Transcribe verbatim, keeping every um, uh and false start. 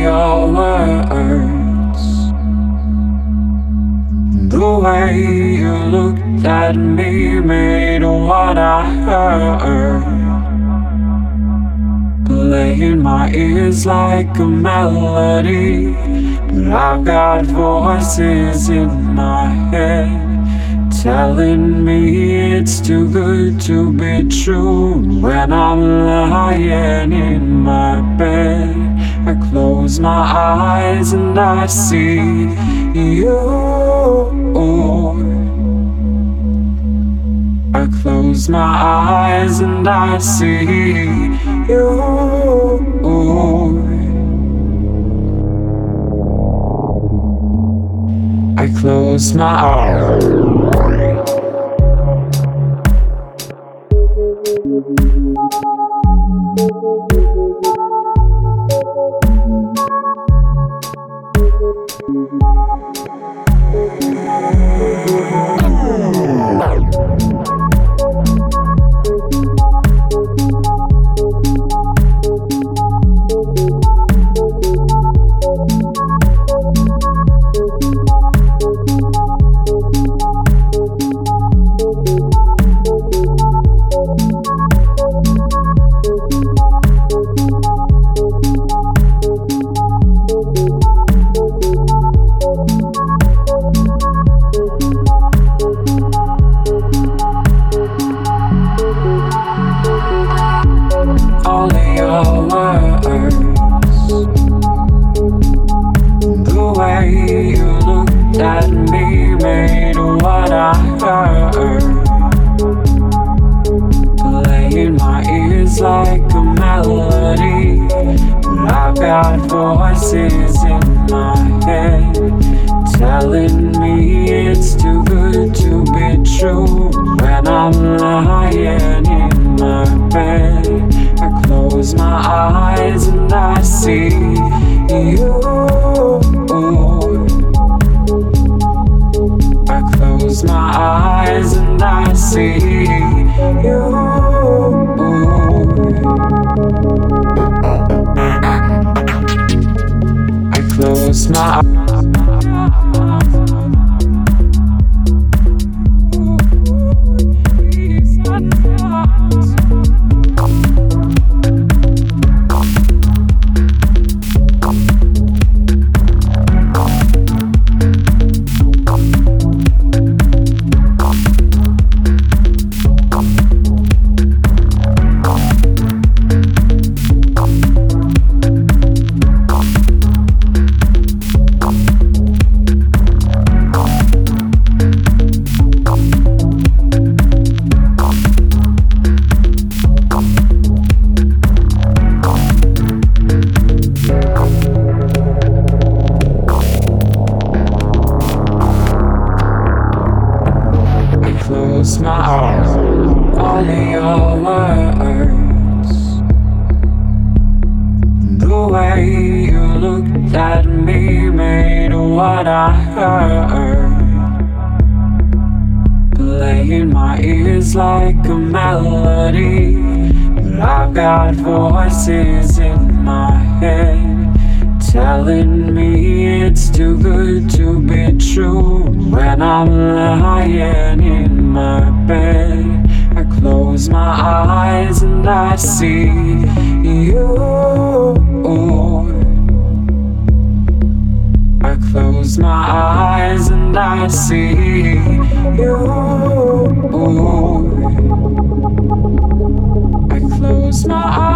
your words, the way you looked at me made what I heard play in my ears like a melody. But I've got voices in my head telling me it's too good to be true. When I'm lying in my bed, I close my eyes and I see you. I close my eyes and I see you. I close my eyes. At me made what I heard play in my ears like a melody. But I've got voices in my head telling me it's too good to be true. When I'm lying in my bed, I close my eyes and I see you. Close my eyes and I see you. I close my eyes. Close my eyes. All of your words, the way you looked at me made what I heard play in my ears like a melody. But I've got voices in my head telling me it's too good to be true. When I'm lying in my bed, I close my eyes and I see you. I close my eyes and I see you. I close my eyes.